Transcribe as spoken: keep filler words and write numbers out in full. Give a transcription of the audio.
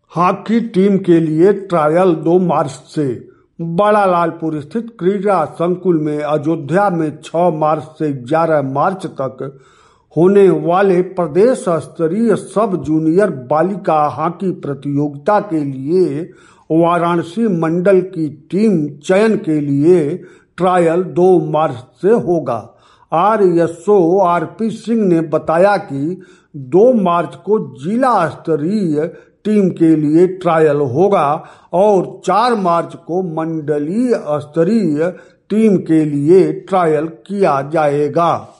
Hockey team के लिए trial दो मार्च से बड़ा लालपुर स्थित क्रीड़ा संकुल में अयोध्या में छह मार्च से ग्यारह मार्च तक होने वाले प्रदेश स्तरीय सब जूनियर बालिका हॉकी प्रतियोगिता के लिए वाराणसी मंडल की टीम चयन के लिए ट्रायल दो मार्च से होगा। आरएसओ आरपी सिंह ने बताया कि दो मार्च को जिला स्तरीय टीम के लिए ट्रायल होगा और चार मार्च को मंडलीय स्तरीय टीम के लिए ट्रायल किया जाएगा।